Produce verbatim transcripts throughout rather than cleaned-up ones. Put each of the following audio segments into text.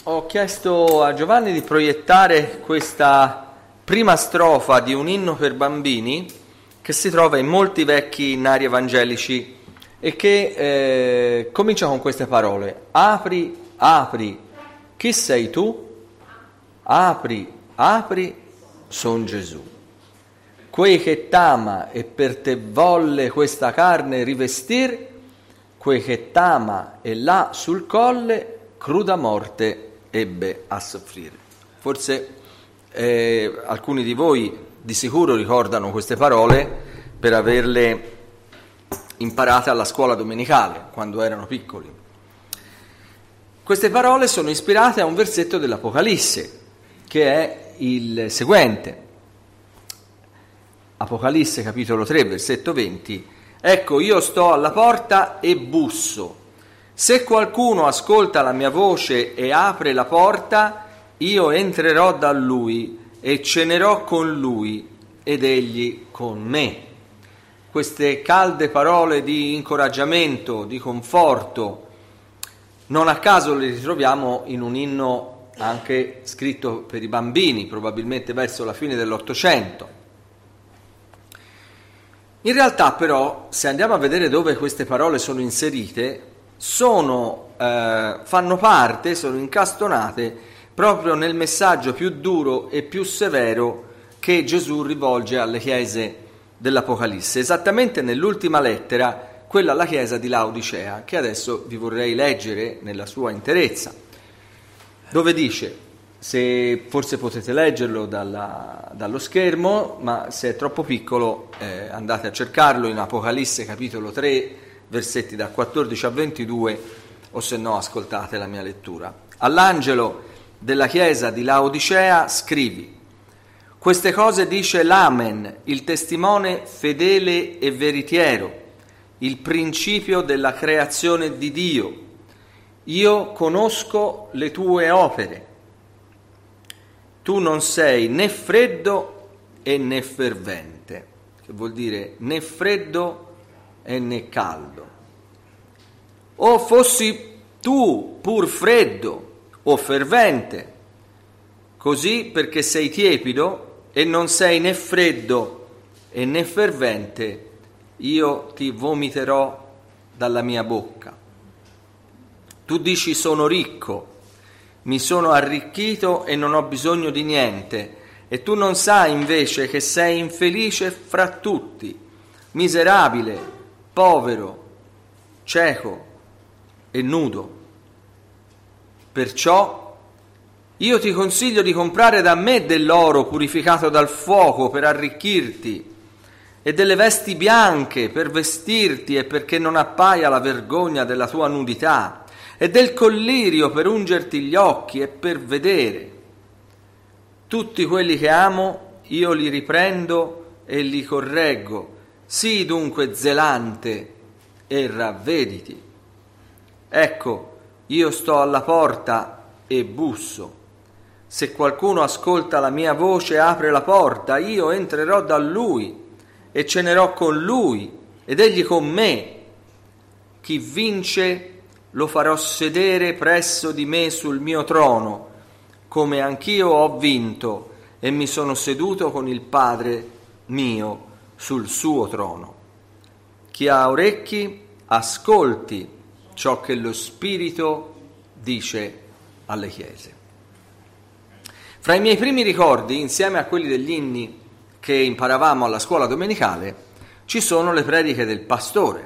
ho chiesto a Giovanni di proiettare questa prima strofa di un inno per bambini che si trova in molti vecchi innari evangelici e che eh, comincia con queste parole: apri, apri, chi sei tu? Apri, apri, son Gesù. Quei che t'ama e per te volle questa carne rivestir, quei che t'ama e là sul colle cruda morte ebbe a soffrire. Forse eh, alcuni di voi di sicuro ricordano queste parole per averle imparate alla scuola domenicale quando erano piccoli. Queste parole sono ispirate a un versetto dell'Apocalisse che è il seguente. Apocalisse capitolo tre versetto venti: ecco, io sto alla porta e busso. Se qualcuno ascolta la mia voce e apre la porta, io entrerò da lui e cenerò con lui ed egli con me. Queste calde parole di incoraggiamento, di conforto, non a caso le ritroviamo in un inno anche scritto per i bambini, probabilmente verso la fine dell'Ottocento. In realtà però, se andiamo a vedere dove queste parole sono inserite, sono, eh, fanno parte, sono incastonate proprio nel messaggio più duro e più severo che Gesù rivolge alle chiese dell'Apocalisse, esattamente nell'ultima lettera, quella alla chiesa di Laodicea, che adesso vi vorrei leggere nella sua interezza, dove dice, se forse potete leggerlo dalla, dallo schermo, ma se è troppo piccolo eh, andate a cercarlo in Apocalisse capitolo tre, versetti da quattordici a ventidue, o se no ascoltate la mia lettura. All'angelo della chiesa di Laodicea scrivi: queste cose dice l'Amen, il testimone fedele e veritiero, il principio della creazione di Dio. Io conosco le tue opere. Tu non sei né freddo e né fervente, che vuol dire né freddo e né caldo. O fossi tu pur freddo o fervente, così perché sei tiepido e non sei né freddo e né fervente, io ti vomiterò dalla mia bocca. Tu dici sono ricco, mi sono arricchito e non ho bisogno di niente, e tu non sai invece che sei infelice fra tutti, miserabile, povero, cieco e nudo. Perciò io ti consiglio di comprare da me dell'oro purificato dal fuoco per arricchirti, e delle vesti bianche per vestirti e perché non appaia la vergogna della tua nudità, e del collirio per ungerti gli occhi e per vedere. Tutti quelli che amo io li riprendo e li correggo. Sii dunque zelante e ravvediti. Ecco, io sto alla porta e busso. Se qualcuno ascolta la mia voce e apre la porta, io entrerò da lui e cenerò con lui ed egli con me. Chi vince lo farò sedere presso di me sul mio trono, come anch'io ho vinto e mi sono seduto con il Padre mio sul suo trono. Chi ha orecchi, ascolti ciò che lo Spirito dice alle chiese. Fra i miei primi ricordi, insieme a quelli degli inni che imparavamo alla scuola domenicale, ci sono le prediche del pastore.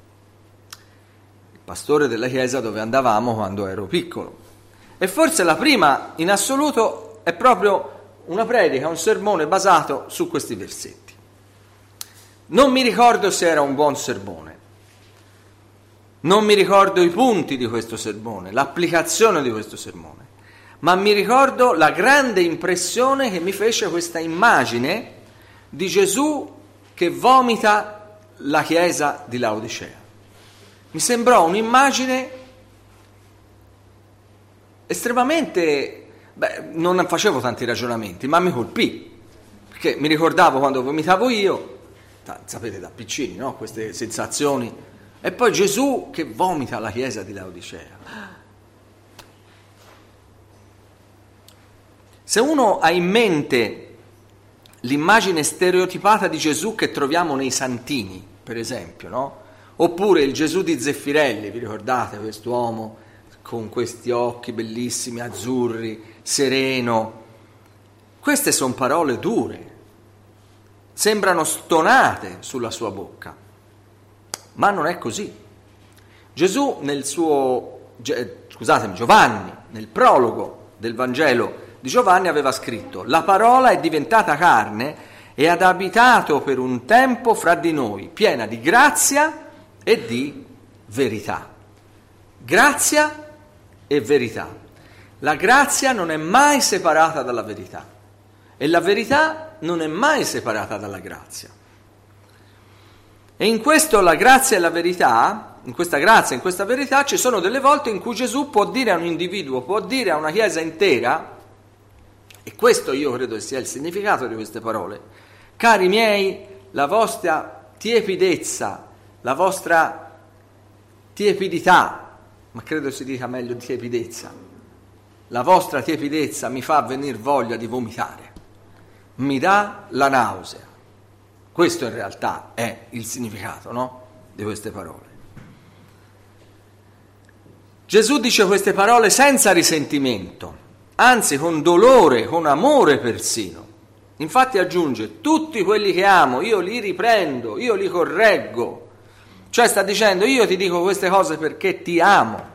Pastore della chiesa dove andavamo quando ero piccolo. E forse la prima in assoluto è proprio una predica, un sermone basato su questi versetti. Non mi ricordo se era un buon sermone, non mi ricordo i punti di questo sermone, l'applicazione di questo sermone, ma mi ricordo la grande impressione che mi fece questa immagine di Gesù che vomita la chiesa di Laodicea. Mi sembrò un'immagine estremamente, beh, non facevo tanti ragionamenti, ma mi colpì, perché mi ricordavo quando vomitavo io, sapete da piccini, no? Queste sensazioni, e poi Gesù che vomita la chiesa di Laodicea. Se uno ha in mente l'immagine stereotipata di Gesù che troviamo nei santini, per esempio, no? Oppure il Gesù di Zeffirelli, vi ricordate quest'uomo con questi occhi bellissimi, azzurri, sereno? Queste sono parole dure, sembrano stonate sulla sua bocca, ma non è così. Gesù nel suo, scusatemi, Giovanni, nel prologo del Vangelo di Giovanni aveva scritto: la parola è diventata carne e ha abitato per un tempo fra di noi, piena di grazia e di verità. Grazia e verità. La grazia non è mai separata dalla verità e la verità non è mai separata dalla grazia. E in questo la grazia e la verità, in questa grazia e in questa verità, ci sono delle volte in cui Gesù può dire a un individuo, può dire a una chiesa intera, e questo io credo sia il significato di queste parole: cari miei, la vostra tiepidezza, la vostra tiepidità, ma credo si dica meglio tiepidezza, la vostra tiepidezza mi fa venire voglia di vomitare, mi dà la nausea. Questo in realtà è il significato, no? Di queste parole. Gesù dice queste parole senza risentimento, anzi con dolore, con amore persino. Infatti aggiunge: tutti quelli che amo io li riprendo, io li correggo. Cioè sta dicendo: io ti dico queste cose perché ti amo.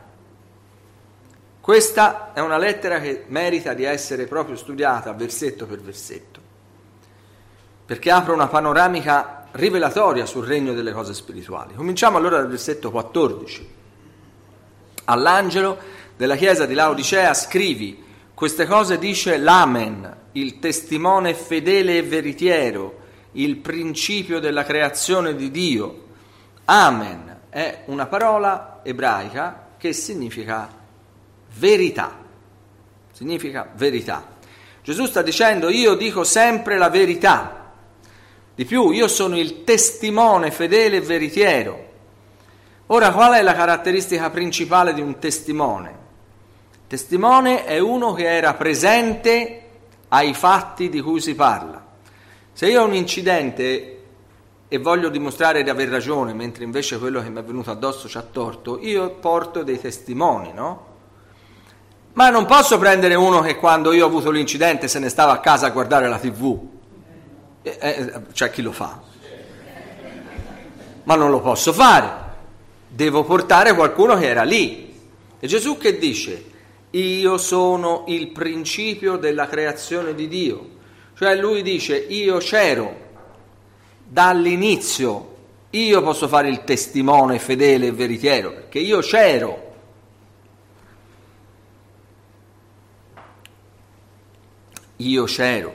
Questa è una lettera che merita di essere proprio studiata versetto per versetto, perché apre una panoramica rivelatoria sul regno delle cose spirituali. Cominciamo allora dal versetto quattordici. All'angelo della chiesa di Laodicea scrivi: queste cose dice l'Amen, il testimone fedele e veritiero, il principio della creazione di Dio. Amen è una parola ebraica che significa verità. Significa verità. Gesù sta dicendo: io dico sempre la verità. Di più, io sono il testimone fedele e veritiero. Ora, qual è la caratteristica principale di un testimone? Testimone è uno che era presente ai fatti di cui si parla. Se io ho un incidente e voglio dimostrare di aver ragione, mentre invece quello che mi è venuto addosso c'ha torto, io porto dei testimoni, no? Ma non posso prendere uno che quando io ho avuto l'incidente se ne stava a casa a guardare la tivù. Eh, eh, c'è chi lo fa. Ma non lo posso fare. Devo portare qualcuno che era lì. E Gesù che dice? Io sono il principio della creazione di Dio. Cioè lui dice: io c'ero dall'inizio, io posso fare il testimone fedele e veritiero, perché io c'ero. Io c'ero.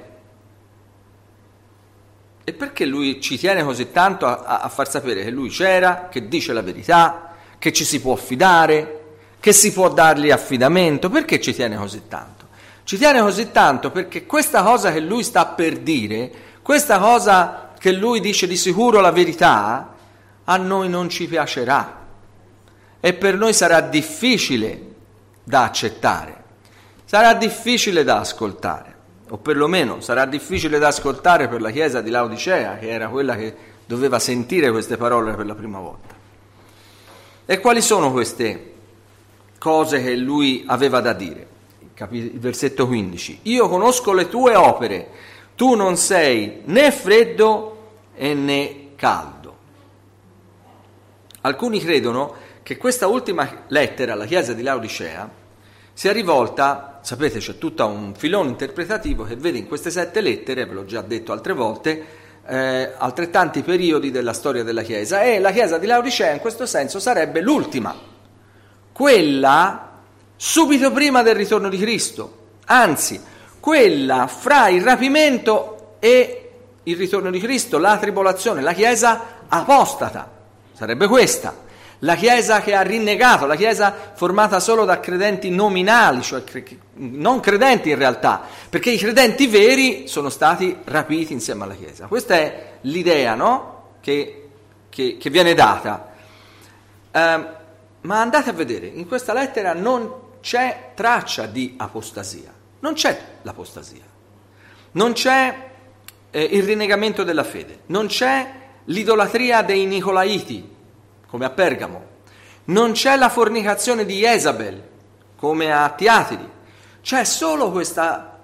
E perché lui ci tiene così tanto a, a far sapere che lui c'era, che dice la verità, che ci si può fidare, che si può dargli affidamento? Perché ci tiene così tanto? Ci tiene così tanto perché questa cosa che lui sta per dire, questa cosa che lui dice di sicuro la verità, a noi non ci piacerà e per noi sarà difficile da accettare, sarà difficile da ascoltare, o perlomeno sarà difficile da ascoltare per la chiesa di Laodicea, che era quella che doveva sentire queste parole per la prima volta. E quali sono queste cose che lui aveva da dire? Il versetto quindici: io conosco le tue opere, tu non sei né freddo e né caldo. Alcuni credono che questa ultima lettera alla chiesa di Laodicea sia rivolta, sapete, c'è tutto un filone interpretativo che vede in queste sette lettere, ve l'ho già detto altre volte, eh, altrettanti periodi della storia della chiesa, e la chiesa di Laodicea in questo senso sarebbe l'ultima, quella subito prima del ritorno di Cristo, anzi quella fra il rapimento e il ritorno di Cristo, la tribolazione, la chiesa apostata, sarebbe questa, la chiesa che ha rinnegato, la chiesa formata solo da credenti nominali, cioè non credenti in realtà, perché i credenti veri sono stati rapiti insieme alla chiesa. Questa è l'idea, no? che, che, che viene data. Eh, ma andate a vedere, in questa lettera non c'è traccia di apostasia. Non c'è l'apostasia, non c'è eh, il rinnegamento della fede, non c'è l'idolatria dei Nicolaiti, come a Pergamo, non c'è la fornicazione di Jezabel, come a Tiatiri, c'è solo questa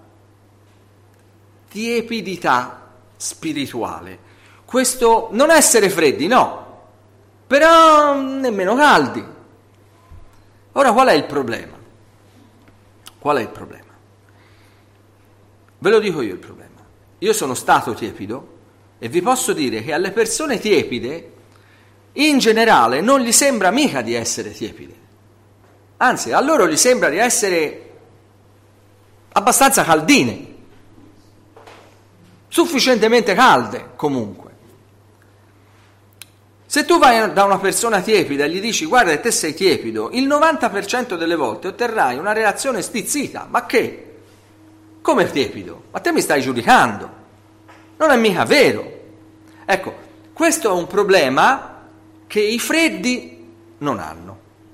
tiepidità spirituale, questo non essere freddi, no, però nemmeno caldi. Ora qual è il problema? Qual è il problema? Ve lo dico io il problema. Io sono stato tiepido e vi posso dire che alle persone tiepide in generale non gli sembra mica di essere tiepide. Anzi, a loro gli sembra di essere abbastanza caldine, sufficientemente calde comunque. Se tu vai da una persona tiepida e gli dici guarda te sei tiepido, il novanta per cento delle volte otterrai una reazione stizzita. Ma che? Come tiepido? Ma te mi stai giudicando? Non è mica vero. Ecco, questo è un problema che i freddi non hanno.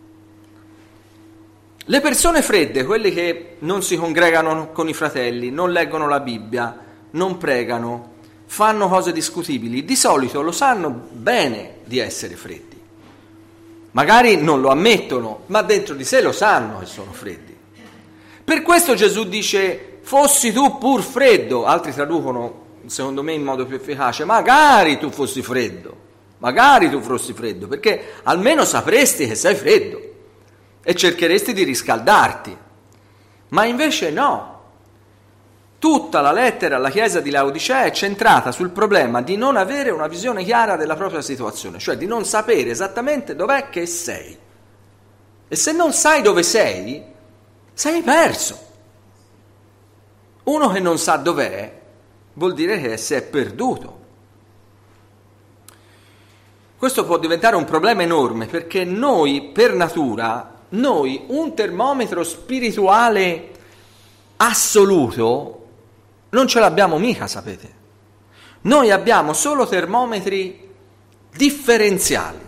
Le persone fredde, quelli che non si congregano con i fratelli, non leggono la Bibbia, non pregano, fanno cose discutibili, di solito lo sanno bene di essere freddi. Magari non lo ammettono, ma dentro di sé lo sanno che sono freddi. Per questo Gesù dice, fossi tu pur freddo, altri traducono, secondo me in modo più efficace, magari tu fossi freddo, magari tu fossi freddo, perché almeno sapresti che sei freddo e cercheresti di riscaldarti. Ma invece no. Tutta la lettera alla chiesa di Laodicea è centrata sul problema di non avere una visione chiara della propria situazione, cioè di non sapere esattamente dov'è che sei. E se non sai dove sei, sei perso. Uno che non sa dov'è vuol dire che si è perduto. Questo può diventare un problema enorme perché noi, per natura, noi un termometro spirituale assoluto non ce l'abbiamo mica, sapete. Noi abbiamo solo termometri differenziali.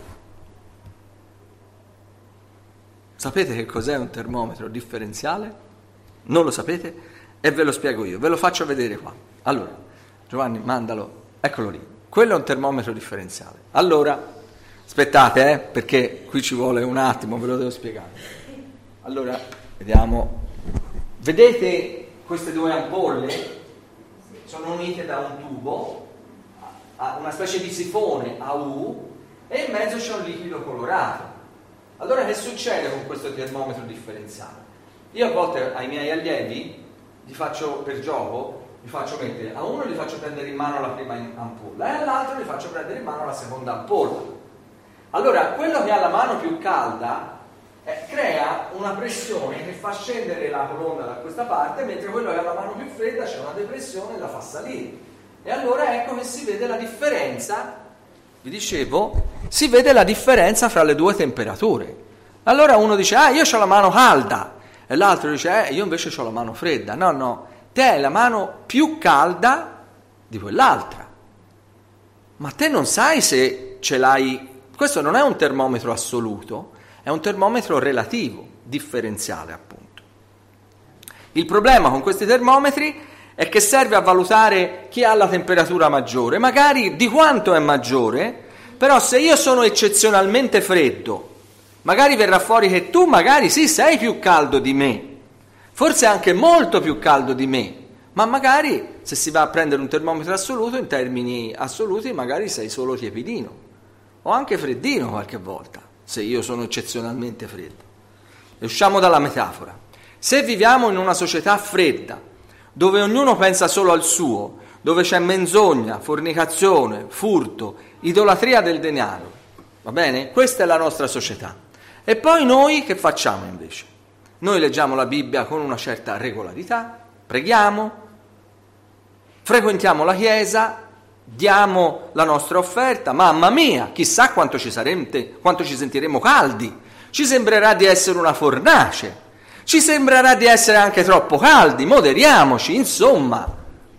Sapete che cos'è un termometro differenziale? Non lo sapete? E ve lo spiego io, ve lo faccio vedere qua. Allora, Giovanni, mandalo, eccolo lì. Quello è un termometro differenziale. Allora, aspettate, eh, perché qui ci vuole un attimo, ve lo devo spiegare. Allora, vediamo. Vedete queste due ampolle? Sono unite da un tubo, a una specie di sifone a U, e in mezzo c'è un liquido colorato. Allora che succede con questo termometro differenziale? Io a volte ai miei allievi, gli faccio per gioco, gli faccio mettere, a uno gli faccio prendere in mano la prima ampolla e all'altro gli faccio prendere in mano la seconda ampolla. Allora, quello che ha la mano più calda eh, crea una pressione che fa scendere la colonna da questa parte, mentre quello che ha la mano più fredda c'è una depressione e la fa salire. E allora ecco che si vede la differenza, vi dicevo, si vede la differenza fra le due temperature. Allora uno dice, ah, io ho la mano calda, e l'altro dice, eh, io invece ho la mano fredda. No, no, te hai la mano più calda di quell'altra, ma te non sai se ce l'hai. Questo non è un termometro assoluto, è un termometro relativo, differenziale appunto. Il problema con questi termometri è che serve a valutare chi ha la temperatura maggiore, magari di quanto è maggiore, però se io sono eccezionalmente freddo, magari verrà fuori che tu magari sì sei più caldo di me, forse anche molto più caldo di me, ma magari se si va a prendere un termometro assoluto, in termini assoluti magari sei solo tiepidino, o anche freddino qualche volta, se io sono eccezionalmente freddo. E usciamo dalla metafora. Se viviamo in una società fredda, dove ognuno pensa solo al suo, dove c'è menzogna, fornicazione, furto, idolatria del denaro, va bene? Questa è la nostra società. E poi noi che facciamo invece? Noi leggiamo la Bibbia con una certa regolarità, preghiamo, frequentiamo la chiesa, diamo la nostra offerta, mamma mia, chissà quanto ci sarete, quanto ci sentiremo caldi, ci sembrerà di essere una fornace, ci sembrerà di essere anche troppo caldi, moderiamoci, insomma.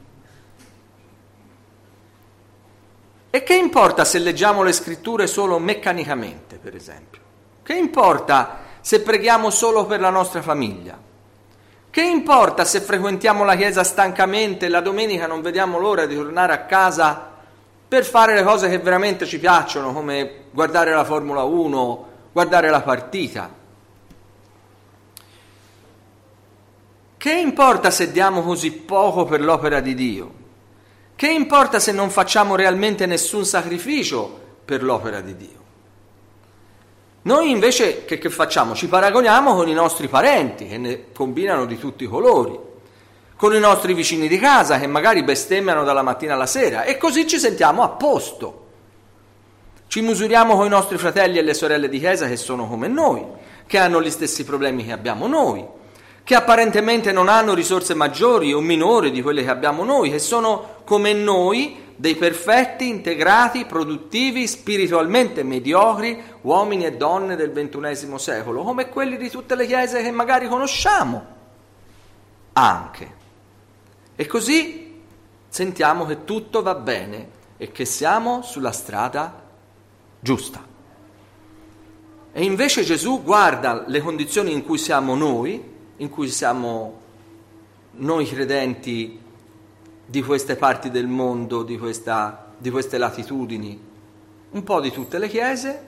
E che importa se leggiamo le scritture solo meccanicamente, per esempio? Che importa se preghiamo solo per la nostra famiglia? Che importa se frequentiamo la chiesa stancamente e la domenica non vediamo l'ora di tornare a casa per fare le cose che veramente ci piacciono, come guardare la Formula uno, guardare la partita? Che importa se diamo così poco per l'opera di Dio? Che importa se non facciamo realmente nessun sacrificio per l'opera di Dio? Noi invece che, che facciamo? Ci paragoniamo con i nostri parenti, che ne combinano di tutti i colori, con i nostri vicini di casa, che magari bestemmiano dalla mattina alla sera, e così ci sentiamo a posto. Ci misuriamo con i nostri fratelli e le sorelle di chiesa che sono come noi, che hanno gli stessi problemi che abbiamo noi, che apparentemente non hanno risorse maggiori o minori di quelle che abbiamo noi, che sono come noi, dei perfetti, integrati, produttivi, spiritualmente mediocri, uomini e donne del ventunesimo secolo, come quelli di tutte le chiese che magari conosciamo anche. E così sentiamo che tutto va bene e che siamo sulla strada giusta. E invece Gesù guarda le condizioni in cui siamo noi, in cui siamo noi credenti di queste parti del mondo, di, questa, di queste latitudini, un po' di tutte le chiese,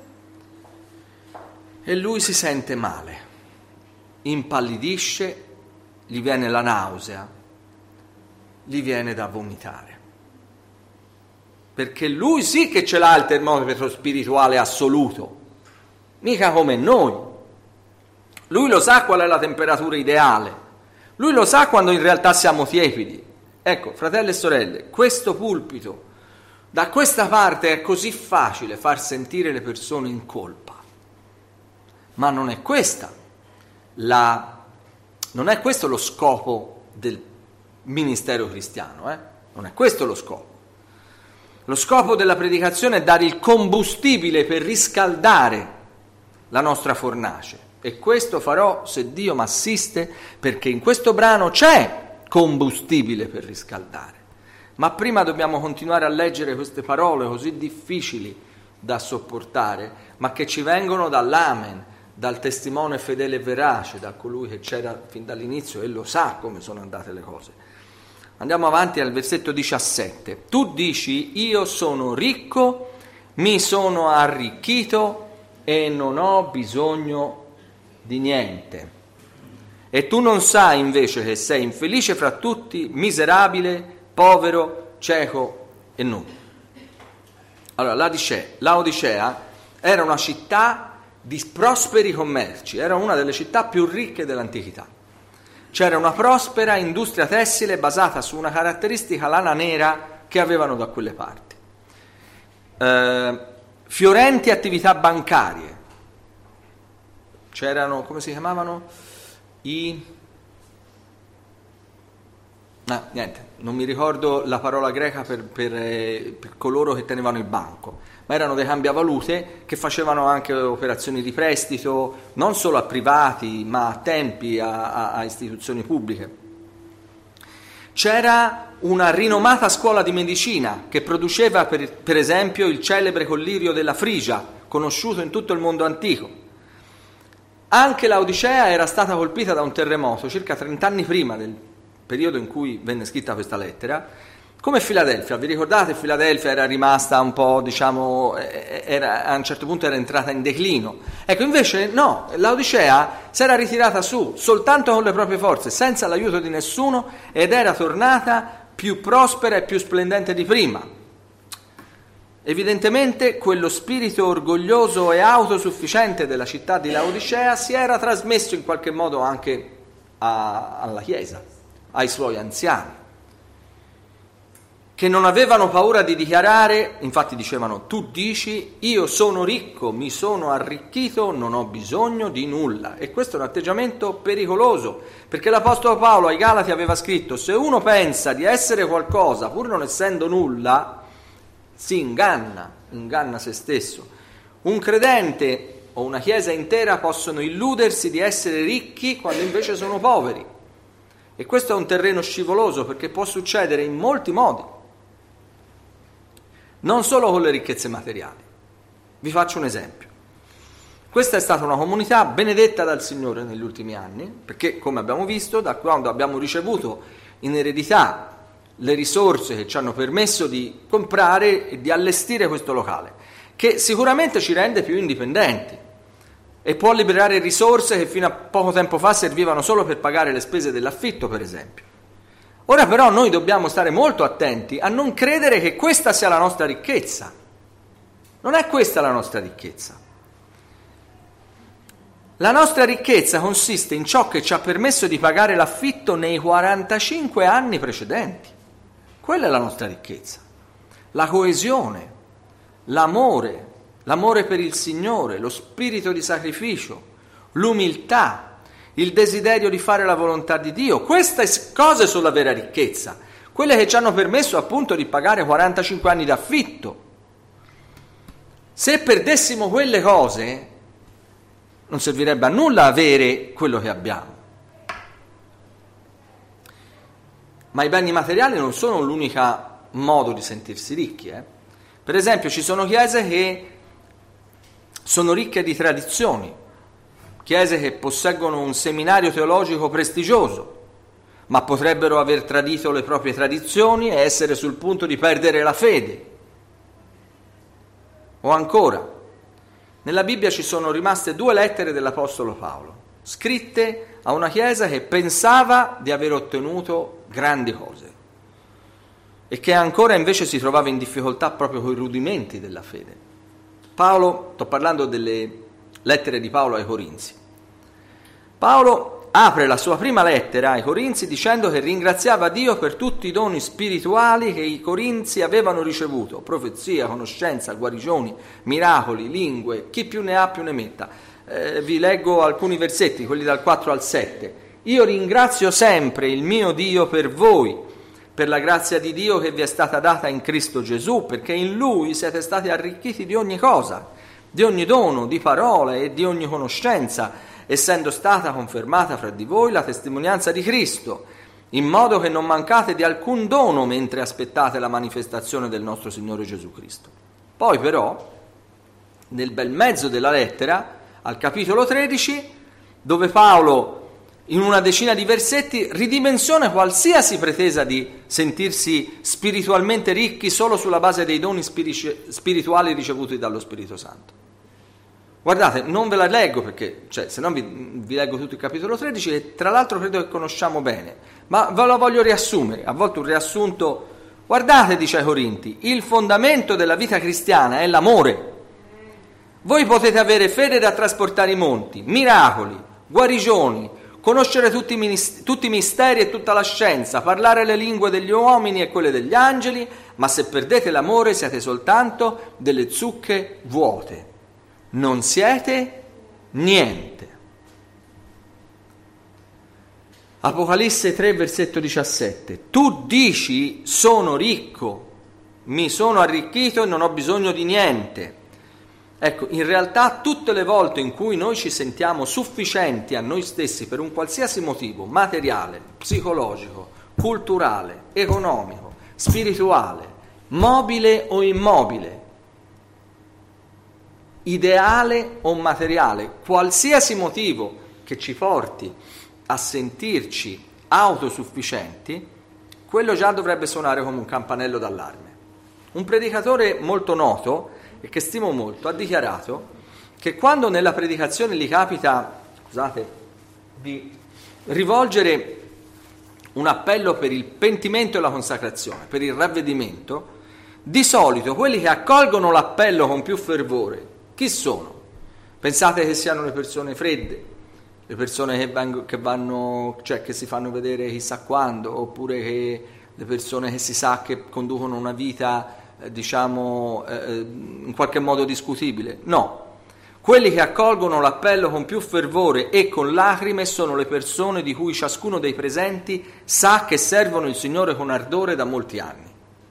e lui si sente male, impallidisce, gli viene la nausea, gli viene da vomitare. Perché lui sì che ce l'ha il termometro spirituale assoluto, mica come noi. Lui lo sa qual è la temperatura ideale, lui lo sa quando in realtà siamo tiepidi. Ecco, fratelli e sorelle, questo pulpito, da questa parte è così facile far sentire le persone in colpa, ma non è questa la, non è questo lo scopo del ministero cristiano, eh? Non è questo lo scopo. Lo scopo della predicazione è dare il combustibile per riscaldare la nostra fornace, e questo farò se Dio mi assiste, perché in questo brano c'è combustibile per riscaldare. Ma prima dobbiamo continuare a leggere queste parole così difficili da sopportare, ma che ci vengono dall'Amen, dal testimone fedele e verace, da colui che c'era fin dall'inizio e lo sa come sono andate le cose. Andiamo avanti al versetto diciassette. Tu dici: io sono ricco, mi sono arricchito e non ho bisogno di niente. E tu non sai invece che sei infelice fra tutti, miserabile, povero, cieco e nudo. Allora, Laodicea, Laodicea era una città di prosperi commerci, era una delle città più ricche dell'antichità. C'era una prospera industria tessile basata su una caratteristica lana nera che avevano da quelle parti. Eh, fiorenti attività bancarie. C'erano, come si chiamavano? I... Ah, niente, non mi ricordo la parola greca per, per, eh, per coloro che tenevano il banco, ma erano dei cambiavalute che facevano anche operazioni di prestito, non solo a privati, ma a tempi, a, a, a istituzioni pubbliche. C'era una rinomata scuola di medicina che produceva, per, per esempio, il celebre collirio della Frigia, conosciuto in tutto il mondo antico. Anche Laodicea era stata colpita da un terremoto circa trent'anni prima del periodo in cui venne scritta questa lettera, come Filadelfia. Vi ricordate? Filadelfia era rimasta un po', diciamo, era, a un certo punto era entrata in declino. Ecco, invece no, Laodicea si era ritirata su soltanto con le proprie forze, senza l'aiuto di nessuno, ed era tornata più prospera e più splendente di prima. Evidentemente quello spirito orgoglioso e autosufficiente della città di Laodicea si era trasmesso in qualche modo anche a, alla Chiesa, ai suoi anziani, che non avevano paura di dichiarare, infatti dicevano: tu dici, io sono ricco, mi sono arricchito, non ho bisogno di nulla. E questo è un atteggiamento pericoloso, perché l'Apostolo Paolo ai Galati aveva scritto: se uno pensa di essere qualcosa pur non essendo nulla, si inganna, inganna se stesso. Un credente o una chiesa intera possono illudersi di essere ricchi quando invece sono poveri. E questo è un terreno scivoloso, perché può succedere in molti modi, non solo con le ricchezze materiali. Vi faccio un esempio. Questa è stata una comunità benedetta dal Signore negli ultimi anni, perché, come abbiamo visto, da quando abbiamo ricevuto in eredità le risorse che ci hanno permesso di comprare e di allestire questo locale, che sicuramente ci rende più indipendenti e può liberare risorse che fino a poco tempo fa servivano solo per pagare le spese dell'affitto, per esempio. Ora però noi dobbiamo stare molto attenti a non credere che questa sia la nostra ricchezza. Non è questa la nostra ricchezza. La nostra ricchezza consiste in ciò che ci ha permesso di pagare l'affitto nei quarantacinque anni precedenti. Quella è la nostra ricchezza. La coesione, l'amore, l'amore per il Signore, lo spirito di sacrificio, l'umiltà, il desiderio di fare la volontà di Dio. Queste cose sono la vera ricchezza, quelle che ci hanno permesso appunto di pagare quarantacinque anni d'affitto. Se perdessimo quelle cose, non servirebbe a nulla avere quello che abbiamo. Ma i beni materiali non sono l'unico modo di sentirsi ricchi. Eh? Per esempio, ci sono chiese che sono ricche di tradizioni, chiese che posseggono un seminario teologico prestigioso, ma potrebbero aver tradito le proprie tradizioni e essere sul punto di perdere la fede. O ancora, nella Bibbia ci sono rimaste due lettere dell'Apostolo Paolo, scritte a una chiesa che pensava di aver ottenuto grandi cose e che ancora invece si trovava in difficoltà proprio con i rudimenti della fede. Paolo, sto parlando delle lettere di Paolo ai Corinzi. Paolo apre la sua prima lettera ai Corinzi dicendo che ringraziava Dio per tutti i doni spirituali che i Corinzi avevano ricevuto, profezia, conoscenza, guarigioni, miracoli, lingue, chi più ne ha più ne metta. Eh, vi leggo alcuni versetti, quelli dal quattro al sette. Io ringrazio sempre il mio Dio per voi, per la grazia di Dio che vi è stata data in Cristo Gesù, perché in Lui siete stati arricchiti di ogni cosa, di ogni dono, di parole e di ogni conoscenza, essendo stata confermata fra di voi la testimonianza di Cristo, in modo che non mancate di alcun dono mentre aspettate la manifestazione del nostro Signore Gesù Cristo. Poi però, nel bel mezzo della lettera, al capitolo tredici, dove Paolo in una decina di versetti ridimensiona qualsiasi pretesa di sentirsi spiritualmente ricchi solo sulla base dei doni spirici- spirituali ricevuti dallo Spirito Santo. Guardate, non ve la leggo perché, cioè, se no vi, vi leggo tutto il capitolo tredici, che tra l'altro credo che conosciamo bene, ma ve lo voglio riassumere, a volte un riassunto. Guardate, dice ai Corinti, il fondamento della vita cristiana è l'amore. Voi potete avere fede da trasportare i monti, miracoli, guarigioni, conoscere tutti i, ministeri, tutti i misteri e tutta la scienza, parlare le lingue degli uomini e quelle degli angeli, ma se perdete l'amore siete soltanto delle zucche vuote. Non siete niente. Apocalisse tre, versetto diciassette. Tu dici, sono ricco, mi sono arricchito e non ho bisogno di niente. Ecco, in realtà tutte le volte in cui noi ci sentiamo sufficienti a noi stessi per un qualsiasi motivo, materiale, psicologico, culturale, economico, spirituale, mobile o immobile, ideale o materiale, qualsiasi motivo che ci porti a sentirci autosufficienti, quello già dovrebbe suonare come un campanello d'allarme. Un predicatore molto noto e che stimo molto ha dichiarato che quando nella predicazione gli capita, scusate, di rivolgere un appello per il pentimento e la consacrazione, per il ravvedimento, di solito quelli che accolgono l'appello con più fervore chi sono? Pensate che siano le persone fredde, le persone che, vanno, che vanno, cioè che si fanno vedere chissà quando, oppure che le persone che si sa che conducono una vita, eh, diciamo, eh, in qualche modo discutibile? No, quelli che accolgono l'appello con più fervore e con lacrime sono le persone di cui ciascuno dei presenti sa che servono il Signore con ardore da molti anni.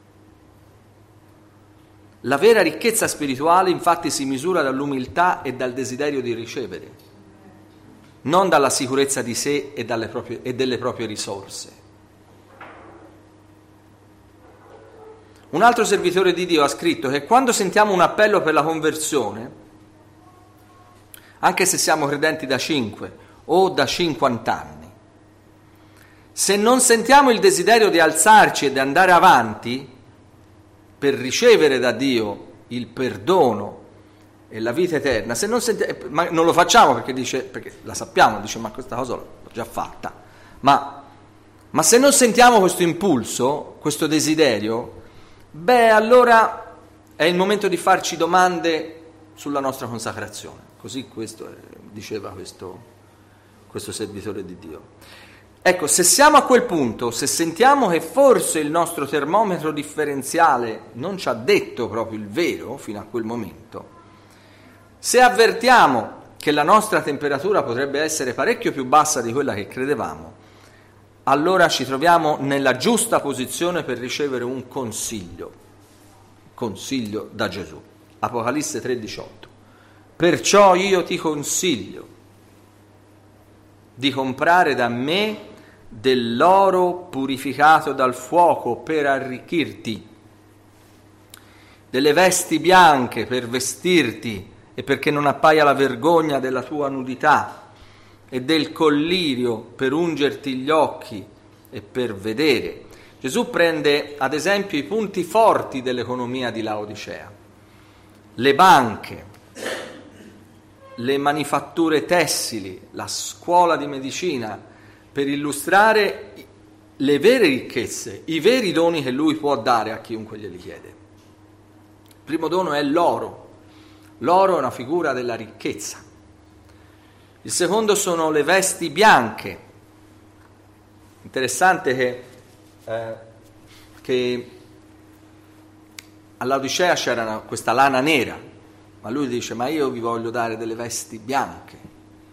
La vera ricchezza spirituale infatti si misura dall'umiltà e dal desiderio di ricevere, non dalla sicurezza di sé e, dalle proprie, e delle proprie risorse. Un altro servitore di Dio ha scritto che quando sentiamo un appello per la conversione, anche se siamo credenti da cinque o da cinquanta anni. Se non sentiamo il desiderio di alzarci e di andare avanti per ricevere da Dio il perdono e la vita eterna, se non, senti- ma non lo facciamo perché dice, perché la sappiamo, dice ma questa cosa l'ho già fatta, ma, ma se non sentiamo questo impulso, questo desiderio, beh allora è il momento di farci domande sulla nostra consacrazione, così questo eh, diceva questo, questo servitore di Dio. Ecco, se siamo a quel punto, se sentiamo che forse il nostro termometro differenziale non ci ha detto proprio il vero fino a quel momento, se avvertiamo che la nostra temperatura potrebbe essere parecchio più bassa di quella che credevamo, allora ci troviamo nella giusta posizione per ricevere un consiglio, consiglio da Gesù. Apocalisse tre diciotto. Perciò io ti consiglio di comprare da me dell'oro purificato dal fuoco per arricchirti, delle vesti bianche per vestirti e perché non appaia la vergogna della tua nudità, e del collirio per ungerti gli occhi e per vedere. Gesù prende ad esempio i punti forti dell'economia di Laodicea, le banche, le manifatture tessili, la scuola di medicina, per illustrare le vere ricchezze, i veri doni che lui può dare a chiunque glieli chiede. Il primo dono è l'oro. L'oro è una figura della ricchezza. Il secondo sono le vesti bianche. Interessante che, eh, che a Laodicea c'era una, questa lana nera, ma lui dice, ma io vi voglio dare delle vesti bianche.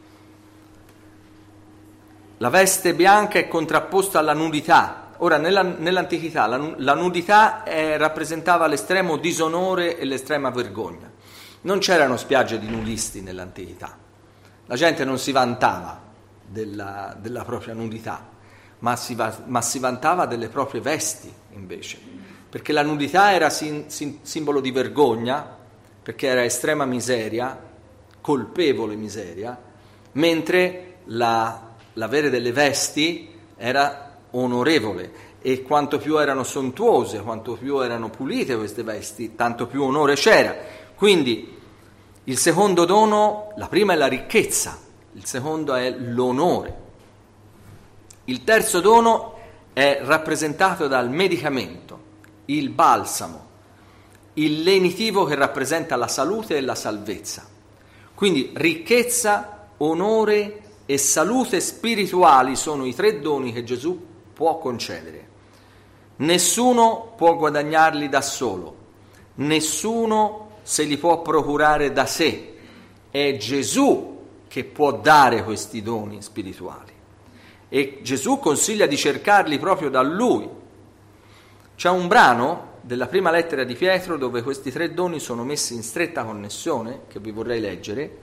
La veste bianca è contrapposta alla nudità. Ora, nella, nell'antichità la, la nudità eh, rappresentava l'estremo disonore e l'estrema vergogna. Non c'erano spiagge di nudisti nell'antichità. La gente non si vantava della, della propria nudità, ma si, va, ma si vantava delle proprie vesti, invece. Perché la nudità era sim, sim, simbolo di vergogna, perché era estrema miseria, colpevole miseria, mentre la... l'avere delle vesti era onorevole, e quanto più erano sontuose, quanto più erano pulite queste vesti, tanto più onore c'era. Quindi il secondo dono, la prima è la ricchezza, il secondo è l'onore. Il terzo dono è rappresentato dal medicamento, il balsamo, il lenitivo che rappresenta la salute e la salvezza. Quindi ricchezza, onore e salute spirituali sono i tre doni che Gesù può concedere. Nessuno può guadagnarli da solo, nessuno se li può procurare da sé. È Gesù che può dare questi doni spirituali e Gesù consiglia di cercarli proprio da Lui. C'è un brano della prima lettera di Pietro dove questi tre doni sono messi in stretta connessione, che vi vorrei leggere.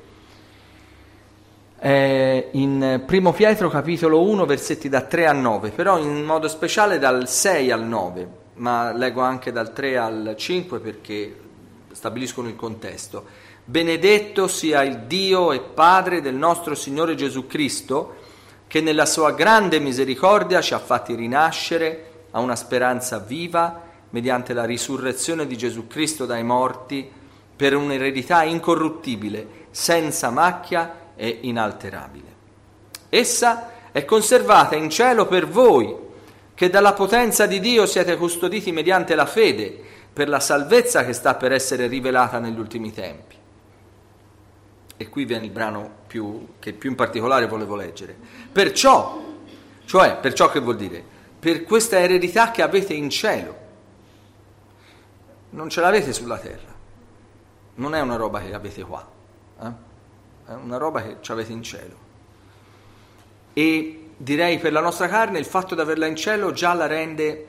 Eh, in primo Pietro capitolo uno versetti da tre a nove, però in modo speciale dal sei al nove, ma leggo anche dal tre al cinque perché stabiliscono il contesto. Benedetto sia il Dio e Padre del nostro Signore Gesù Cristo, che nella sua grande misericordia ci ha fatti rinascere a una speranza viva mediante la risurrezione di Gesù Cristo dai morti, per un'eredità incorruttibile, senza macchia e inalterabile. Essa è conservata in cielo per voi, che dalla potenza di Dio siete custoditi mediante la fede, per la salvezza che sta per essere rivelata negli ultimi tempi. E qui viene il brano più, che più in particolare volevo leggere. Perciò, cioè, perciò che vuol dire? Per questa eredità che avete in cielo. Non ce l'avete sulla terra. Non è una roba che avete qua. Eh? È una roba che ci avete in cielo. E direi per la nostra carne il fatto di averla in cielo già la rende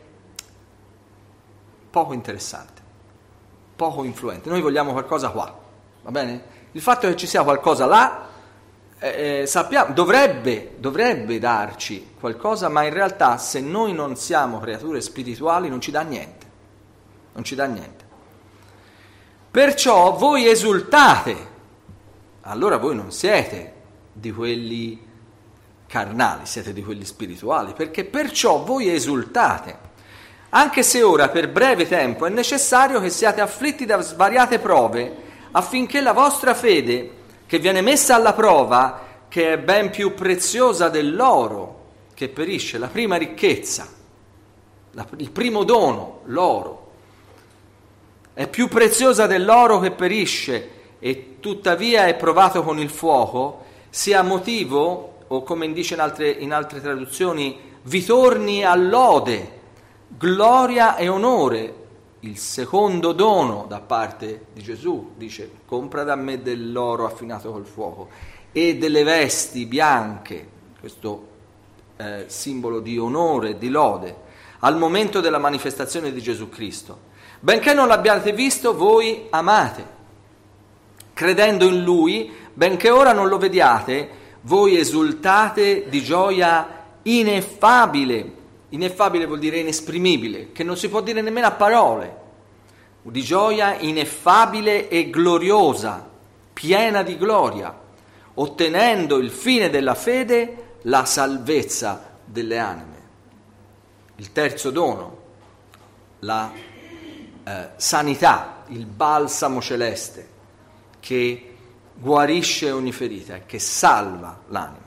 poco interessante, poco influente. Noi vogliamo qualcosa qua, va bene? Il fatto che ci sia qualcosa là eh, sappiamo, dovrebbe, dovrebbe darci qualcosa, ma in realtà se noi non siamo creature spirituali non ci dà niente, non ci dà niente. Perciò voi esultate allora voi non siete di quelli carnali, siete di quelli spirituali, perché perciò voi esultate, anche se ora per breve tempo è necessario che siate afflitti da svariate prove, affinché la vostra fede, che viene messa alla prova, che è ben più preziosa dell'oro che perisce, la prima ricchezza, la, il primo dono, l'oro, è più preziosa dell'oro che perisce e tuttavia è provato con il fuoco, sia motivo, o come dice in altre, in altre traduzioni, vi torni a lode, gloria e onore, il secondo dono da parte di Gesù, dice compra da me dell'oro affinato col fuoco e delle vesti bianche, questo eh, simbolo di onore e di lode, al momento della manifestazione di Gesù Cristo. Benché non l'abbiate visto, voi amate. Credendo in Lui, benché ora non lo vediate, voi esultate di gioia ineffabile. Ineffabile vuol dire inesprimibile, che non si può dire nemmeno a parole. Di gioia ineffabile e gloriosa, piena di gloria, ottenendo il fine della fede, la salvezza delle anime. Il terzo dono, la eh, sanità, il balsamo celeste, che guarisce ogni ferita e che salva l'anima.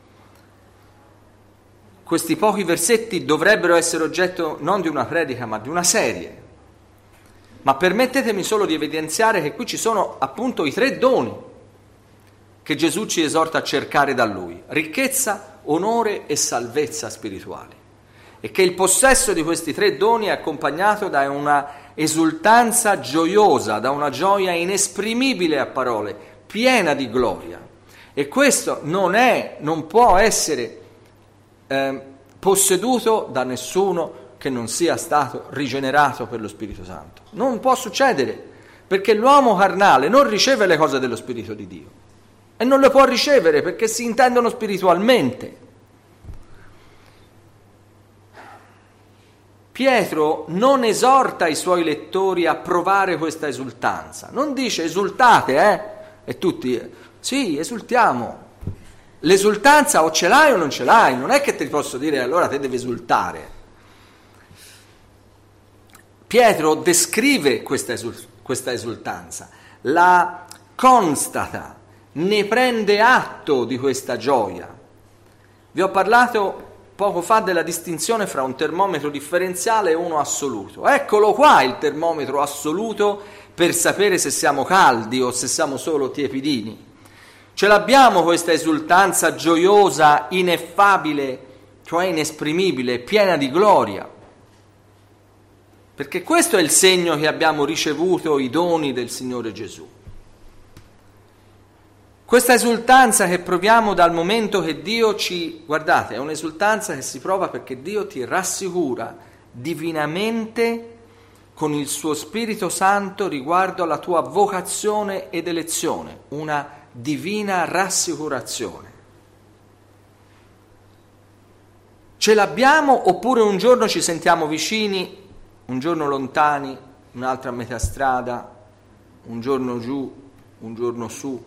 Questi pochi versetti dovrebbero essere oggetto non di una predica ma di una serie, ma permettetemi solo di evidenziare che qui ci sono appunto i tre doni che Gesù ci esorta a cercare da Lui: ricchezza, onore e salvezza spirituali, e che il possesso di questi tre doni è accompagnato da una esultanza gioiosa, da una gioia inesprimibile a parole, piena di gloria. E questo non è, non può essere Eh, posseduto da nessuno che non sia stato rigenerato per lo Spirito Santo. Non può succedere, perché l'uomo carnale non riceve le cose dello Spirito di Dio e non le può ricevere perché si intendono spiritualmente. Pietro non esorta i suoi lettori a provare questa esultanza, non dice esultate, eh? E tutti, sì, esultiamo. L'esultanza o ce l'hai o non ce l'hai, non è che ti posso dire allora te devi esultare. Pietro descrive questa, esul- questa esultanza, la constata, ne prende atto di questa gioia. Vi ho parlato poco fa della distinzione fra un termometro differenziale e uno assoluto. Eccolo qua il termometro assoluto per sapere se siamo caldi o se siamo solo tiepidini. Ce l'abbiamo questa esultanza gioiosa, ineffabile, cioè inesprimibile, piena di gloria. Perché questo è il segno che abbiamo ricevuto i doni del Signore Gesù. Questa esultanza che proviamo dal momento che Dio ci... Guardate, è un'esultanza che si prova perché Dio ti rassicura divinamente con il suo Spirito Santo riguardo alla tua vocazione ed elezione, una divina rassicurazione. Ce l'abbiamo oppure un giorno ci sentiamo vicini, un giorno lontani, un'altra a metà strada, un giorno giù, un giorno su,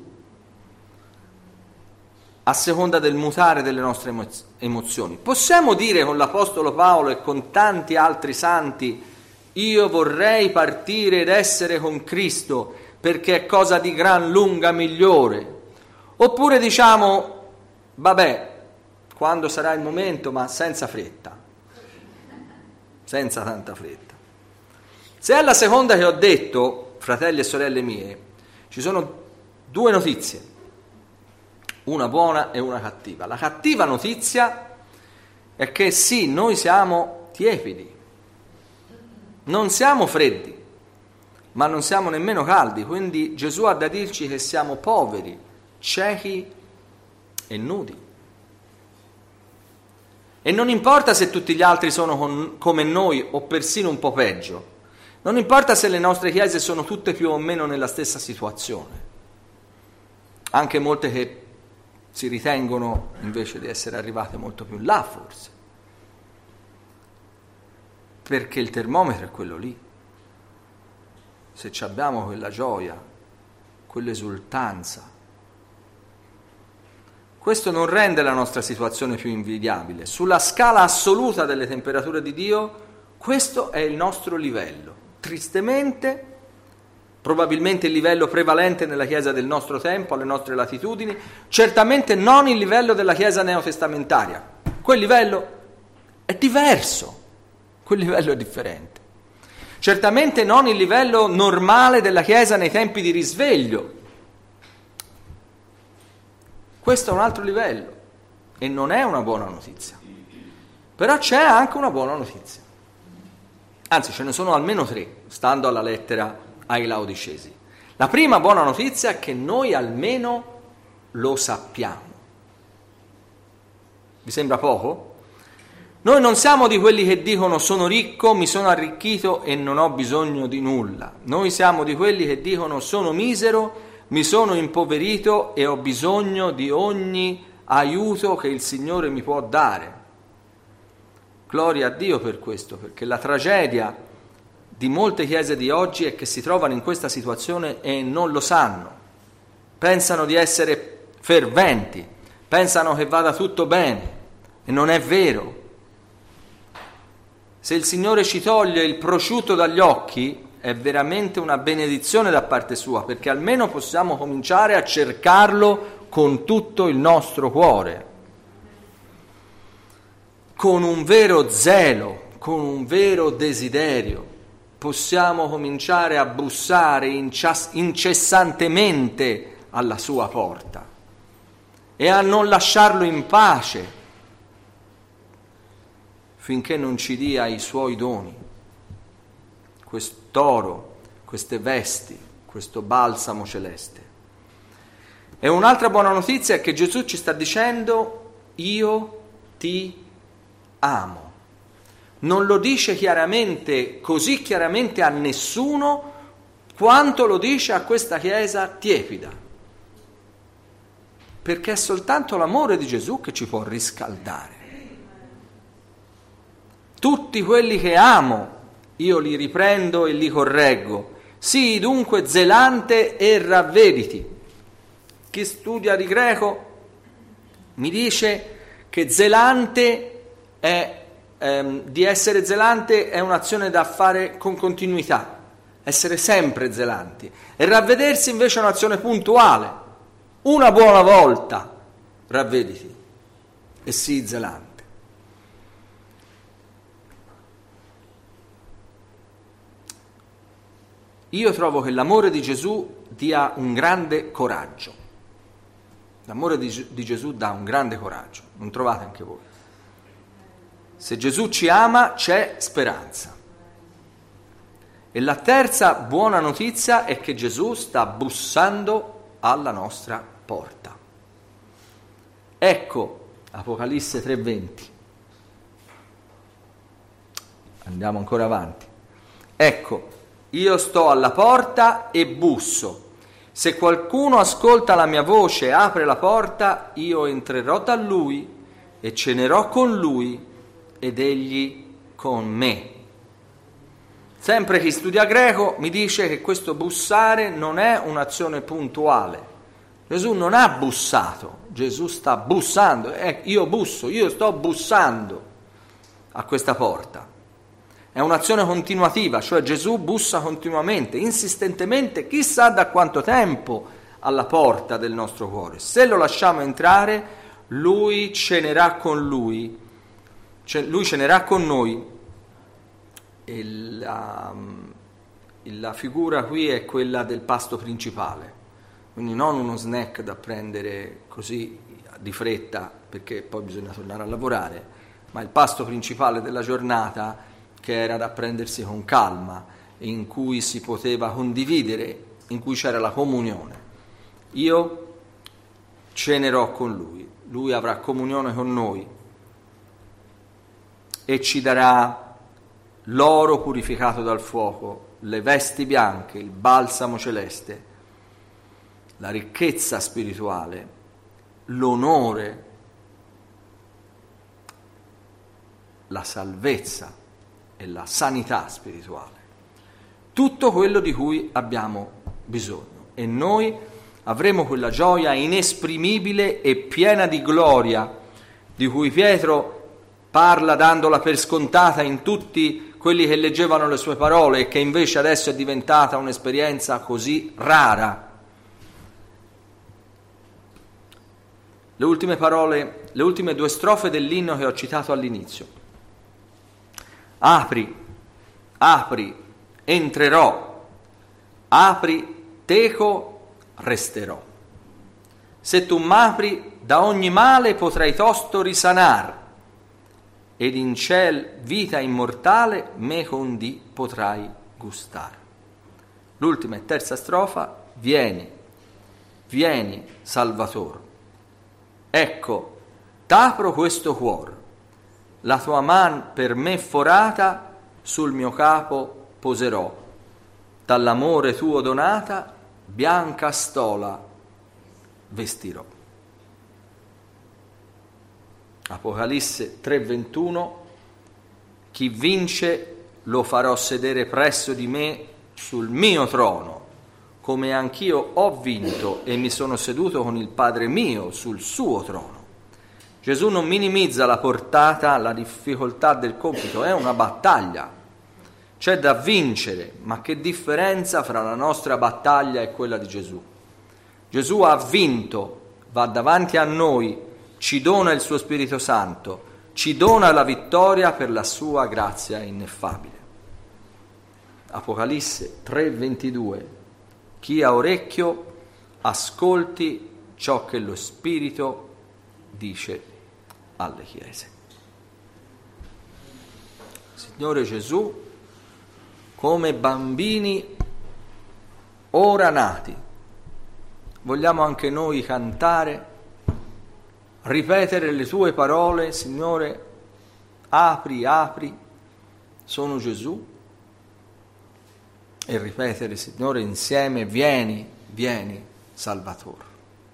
a seconda del mutare delle nostre emozioni. Possiamo dire con l'Apostolo Paolo e con tanti altri santi: io vorrei partire ed essere con Cristo, perché è cosa di gran lunga migliore? Oppure diciamo, vabbè, quando sarà il momento, ma senza fretta, senza tanta fretta. Se è la seconda che ho detto, fratelli e sorelle mie, ci sono due notizie, una buona e una cattiva. La cattiva notizia è che sì, noi siamo tiepidi, non siamo freddi, ma non siamo nemmeno caldi, quindi Gesù ha da dirci che siamo poveri, ciechi e nudi. E non importa se tutti gli altri sono con, come noi o persino un po' peggio, non importa se le nostre chiese sono tutte più o meno nella stessa situazione, anche molte che si ritengono invece di essere arrivate molto più in là forse, perché il termometro è quello lì. Se ci abbiamo quella gioia, quell'esultanza, questo non rende la nostra situazione più invidiabile. Sulla scala assoluta delle temperature di Dio, questo è il nostro livello. Tristemente, probabilmente il livello prevalente nella Chiesa del nostro tempo, alle nostre latitudini, certamente non il livello della Chiesa neotestamentaria. Quel livello è diverso, quel livello è differente. Certamente non il livello normale della Chiesa nei tempi di risveglio. Questo è un altro livello e non è una buona notizia. Però c'è anche una buona notizia. Anzi, ce ne sono almeno tre, stando alla lettera ai Laodicesi. La prima buona notizia è che noi almeno lo sappiamo. Vi sembra poco? Noi non siamo di quelli che dicono sono ricco, mi sono arricchito e non ho bisogno di nulla. Noi siamo di quelli che dicono sono misero, mi sono impoverito e ho bisogno di ogni aiuto che il Signore mi può dare. Gloria a Dio per questo, perché la tragedia di molte chiese di oggi è che si trovano in questa situazione e non lo sanno. Pensano di essere ferventi, pensano che vada tutto bene e non è vero. Se il Signore ci toglie il prosciutto dagli occhi è veramente una benedizione da parte sua, perché almeno possiamo cominciare a cercarlo con tutto il nostro cuore, con un vero zelo, con un vero desiderio. Possiamo cominciare a bussare incessantemente alla sua porta e a non lasciarlo in pace finché non ci dia i suoi doni, quest'oro, queste vesti, questo balsamo celeste. E un'altra buona notizia è che Gesù ci sta dicendo: io ti amo. Non lo dice chiaramente, così chiaramente a nessuno, quanto lo dice a questa Chiesa tiepida. Perché è soltanto l'amore di Gesù che ci può riscaldare. Tutti quelli che amo, io li riprendo e li correggo. Sii dunque zelante e ravvediti. Chi studia di greco mi dice che zelante è di essere zelante è un'azione da fare con continuità, essere sempre zelanti, e ravvedersi invece è un'azione puntuale. Una buona volta ravvediti e sii zelante. Io trovo che l'amore di Gesù dia un grande coraggio. L'amore di, di Gesù dà un grande coraggio, non trovate anche voi? Se Gesù ci ama, c'è speranza. E la terza buona notizia è che Gesù sta bussando alla nostra porta. Ecco, Apocalisse tre venti. Andiamo ancora avanti. Ecco, io sto alla porta e busso. Se qualcuno ascolta la mia voce e apre la porta, io entrerò da lui e cenerò con lui ed egli con me. Sempre chi studia greco mi dice che questo bussare non è un'azione puntuale. Gesù non ha bussato, Gesù sta bussando. Eh, io busso, io sto bussando a questa porta. È un'azione continuativa, cioè Gesù bussa continuamente, insistentemente, chissà da quanto tempo, alla porta del nostro cuore. Se lo lasciamo entrare, lui cenerà con lui. Lui cenerà con noi. E la, la figura qui è quella del pasto principale, quindi non uno snack da prendere così di fretta perché poi bisogna tornare a lavorare, ma il pasto principale della giornata che era da prendersi con calma, in cui si poteva condividere, in cui c'era la comunione. Io cenerò con lui, lui avrà comunione con noi e ci darà l'oro purificato dal fuoco, le vesti bianche, il balsamo celeste, la ricchezza spirituale, l'onore, la salvezza e la sanità spirituale. Tutto quello di cui abbiamo bisogno. E noi Avremo quella gioia inesprimibile e piena di gloria, di cui Pietro parla dandola per scontata in tutti quelli che leggevano le sue parole e che invece adesso è diventata un'esperienza così rara. Le ultime parole, le ultime due strofe dell'inno che ho citato all'inizio. Apri, apri, entrerò, apri, teco, resterò. Se tu m'apri, da ogni male potrai tosto risanar, ed in ciel vita immortale me con di potrai gustare. L'ultima e terza strofa: vieni, vieni, Salvatore. Ecco, t'apro questo cuor, la tua man per me forata sul mio capo poserò, dall'amore tuo donata bianca stola vestirò. Apocalisse tre ventuno: chi vince lo farò sedere presso di me sul mio trono, come anch'io ho vinto e mi sono seduto con il Padre mio sul suo trono. Gesù non minimizza la portata, la difficoltà del compito, è una battaglia, c'è da vincere, ma che differenza fra la nostra battaglia e quella di Gesù? Gesù ha vinto, va davanti a noi, ci dona il suo Spirito Santo, ci dona la vittoria per la sua grazia ineffabile. Apocalisse tre ventidue: chi ha orecchio ascolti ciò che lo Spirito dice alle chiese. Signore Gesù, come bambini ora nati, vogliamo anche noi cantare, ripetere le tue parole, Signore, apri, apri, sono Gesù, e ripetere, Signore, insieme, vieni, vieni, Salvatore.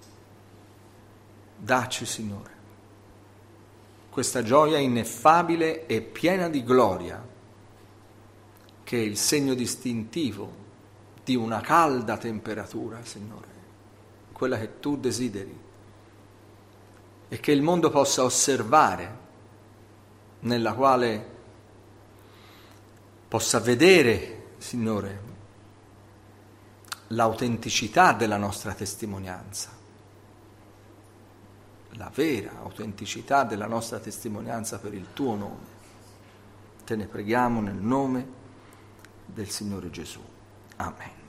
Dacci, Signore, questa gioia ineffabile e piena di gloria, che è il segno distintivo di una calda temperatura, Signore, quella che tu desideri, e che il mondo possa osservare, nella quale possa vedere, Signore, l'autenticità della nostra testimonianza, la vera autenticità della nostra testimonianza per il tuo nome. Te ne preghiamo nel nome del Signore Gesù. Amen.